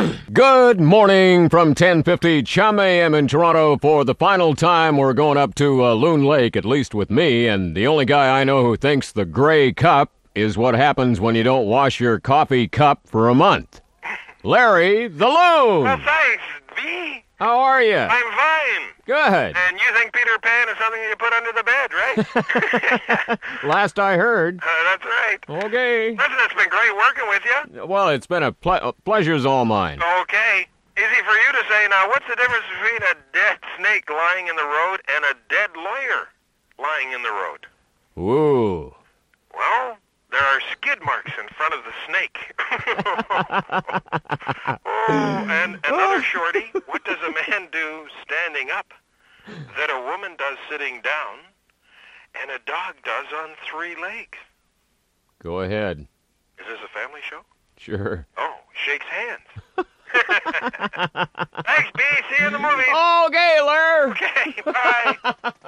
Good morning from 1050 Chum AM in Toronto. For the final time, we're going up to Loon Lake, at least with me, and the only guy I know who thinks the gray cup is what happens when you don't wash your coffee cup for a month. Larry the Loon! Well, thanks, V. How are you? I'm fine. Good. And you think Peter Pan is something you put under the bed, right? Last I heard. That's right. Okay. Listen, it's been great working with you. Well, it's been a pleasure's all mine. Okay. Easy for you to say. Now, what's the difference between a dead snake lying in the road and a dead lawyer lying in the road? Ooh. Well, there are skid marks in front of the snake. Oh, and another shorty. What does a man do standing up that a woman does sitting down and a dog does on 3 legs? Go ahead. Is this a family show? Sure. Oh, shakes hands. Thanks, B. See you in the movies. Okay, Larry. Okay, bye.